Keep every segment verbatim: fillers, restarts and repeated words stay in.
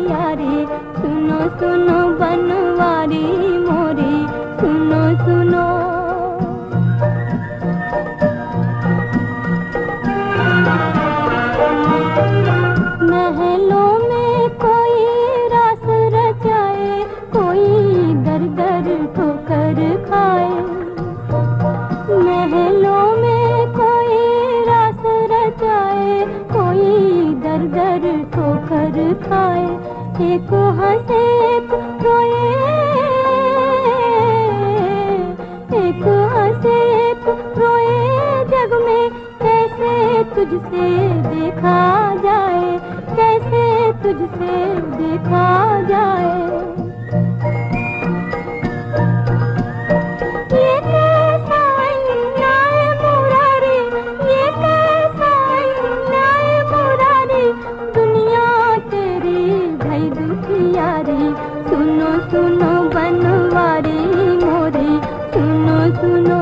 दुखियारी, सुनो सुनो बनवारी मोरी, सुनो सुनो। महलों में कोई रास रचाए, कोई दर दर ठोकर खाए। महलों में कोई रास रचाए, कोई दर दर ठोकर खाए। एक हंसे एक रोए, एक हंसे एक रोए, जग में कैसे तुझसे देखा जाए, कैसे तुझसे देखा जाए। ये कैसा अन्याय मुरारी, ये कैसा अन्याय मुरारी, दुनिया तेरी भई दुखियारी, सुनो सुनो बनवारी मोरी, सुनो सुनो।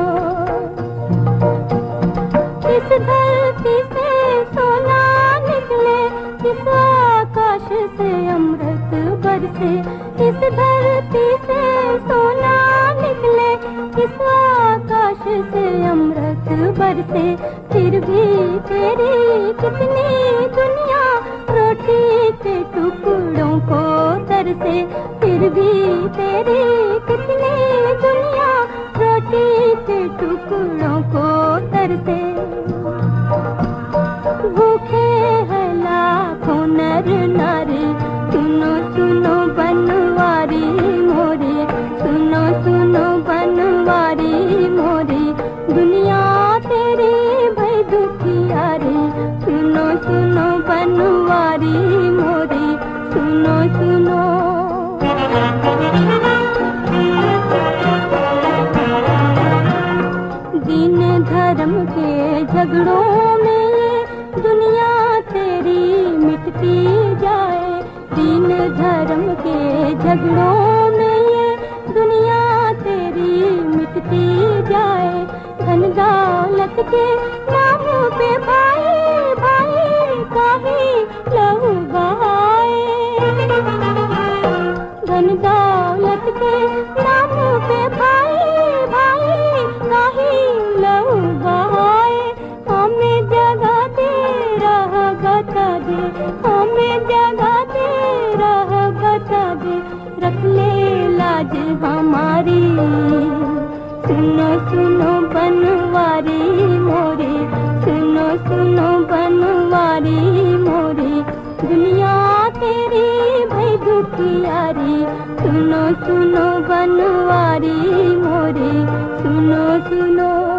इस धरती से सोना निकले, इस आकाश से अमृत बरसे। इस धरती से सोना निकले, इस आकाश से अमृत बरसे। फिर भी तेरी कितनी दुनिया रोटी के टुकड़ों को तरसे। फिर भी तेरी कितनी दुनिया रोटी के टुकड़ों को तरसे। भूखे हैं लाखों नर नारी, सुनो सुनो बनवारी मोरी, सुनो सुनो बनवारी मोरी, दुनिया तेरी भई दुखियारी, सुनो सुनो बनवारी मोरी, सुनो सुनो। दीन धर्म के झगड़ों में ये दुनिया तेरी मिटती जाए। दीन धर्म के झगड़ों में ये दुनिया तेरी मिटती जाए। धन दौलत के नाम पे भाई भाई का ही लहू बहाए। धन दौलत के नाम पे भाई भाई का ही लहू बहाए। हमें जगा दे रह बता दे, हमें जगा दे रह बता दे, रख ले लाज हमारी, सुनो सुनो बनवारी मोरी, सुनो सुनो बनवारी मोरी, दुनिया तेरी भई दुखियारी, सुनो सुनो बनवारी मोरी, सुनो सुनो।